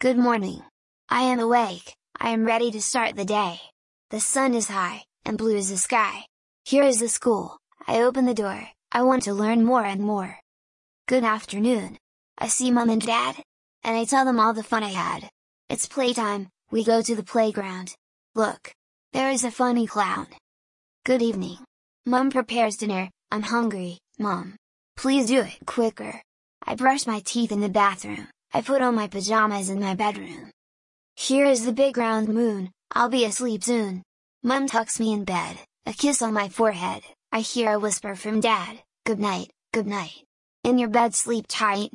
Good morning. I am awake, I am ready to start the day. The sun is high, and blue is the sky. Here is the school, I open the door, I want to learn more and more. Good afternoon. I see mom and dad, and I tell them all the fun I had. It's playtime, we go to the playground. Look! There is a funny clown. Good evening. Mom prepares dinner, I'm hungry, Mom. Please do it quicker. I brush my teeth in the bathroom, I put on my pajamas in my bedroom. Here is the big round moon, I'll be asleep soon. Mom tucks me in bed, a kiss on my forehead, I hear a whisper from Dad, good night, good night. In your bed sleep tight.